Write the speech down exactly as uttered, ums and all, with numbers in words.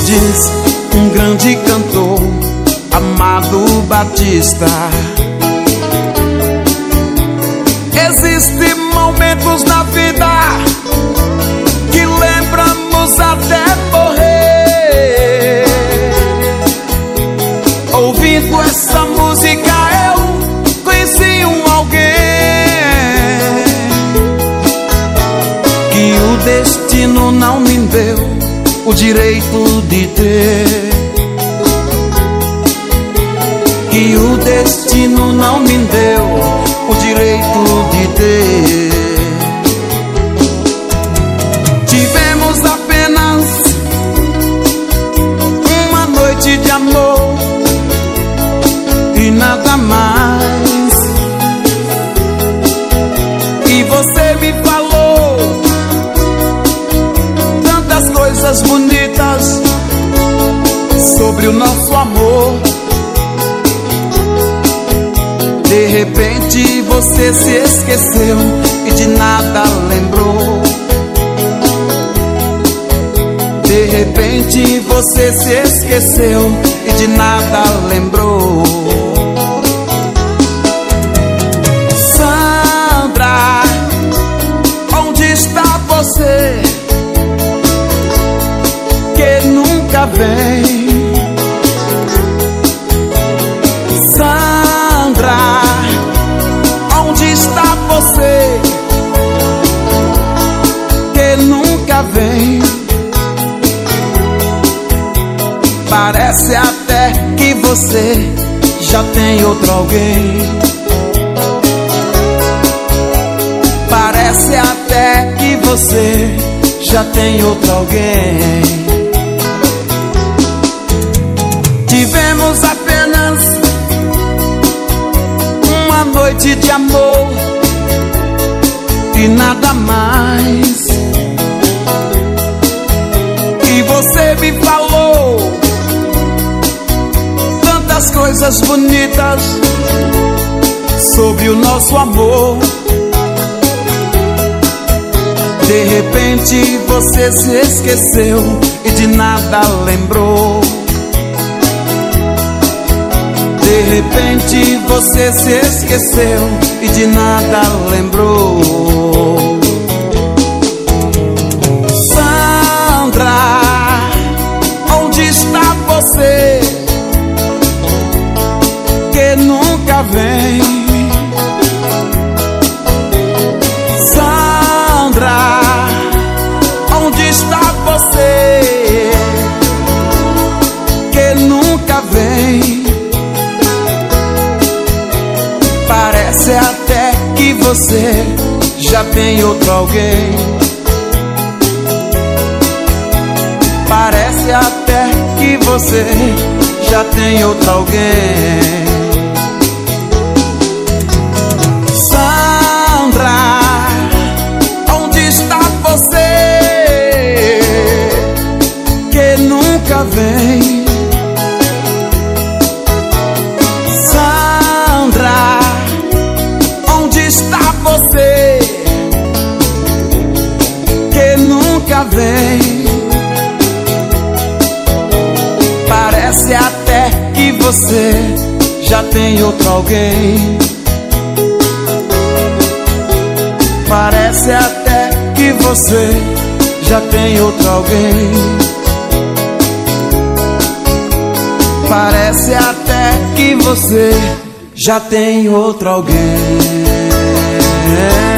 diz um grande cantor, Amado Batista. Existem momentos na vida que lembramos até morrer. Ouvindo essa música eu conheci um alguém que o destino não me deu o direito de ter. Que o destino não me deu o direito de ter. Tivemos apenas uma noite de amor e nada mais. E você me falou tantas coisas bonitas sobre o nosso amor. De repente você se esqueceu e de nada lembrou. De repente você se esqueceu e de nada lembrou. Sandra, onde está você que nunca vem? Sandra, onde está você que nunca vem? Parece até que você já tem outro alguém. Parece até que você já tem outro alguém. Tivemos apenas uma noite de amor e nada mais. E você me falou tantas coisas bonitas sobre o nosso amor. De repente você se esqueceu e de nada lembrou. De repente você se esqueceu e de nada lembrou. Sandra, onde está você que nunca vem? Sandra, onde está você que nunca vem? Parece até que você já tem outro alguém. Parece até que você já tem outro alguém. Sandra, onde está você que nunca vem? Sandra, onde está você que nunca vem? Parece até que você já tem outro alguém. Parece até que você já tem outro alguém. Parece até que você já tem outro alguém.